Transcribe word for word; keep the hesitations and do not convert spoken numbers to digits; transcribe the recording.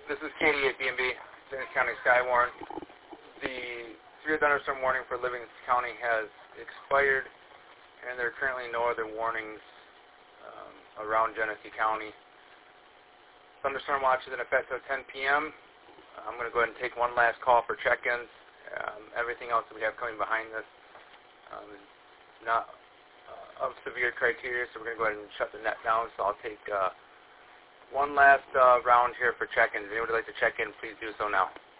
This is Katie at B and B, Livingston County Skywarn. The severe thunderstorm warning for Livingston County has expired, and there are currently no other warnings um, around Genesee County. Thunderstorm watch is in effect until ten p m I'm going to go ahead and take one last call for check-ins. Um, everything else that we have coming behind this um, is not uh, of severe criteria, so we're going to go ahead and shut the net down. So I'll take uh, one last uh, round here for check-ins. If anybody would like to check in, please do so now.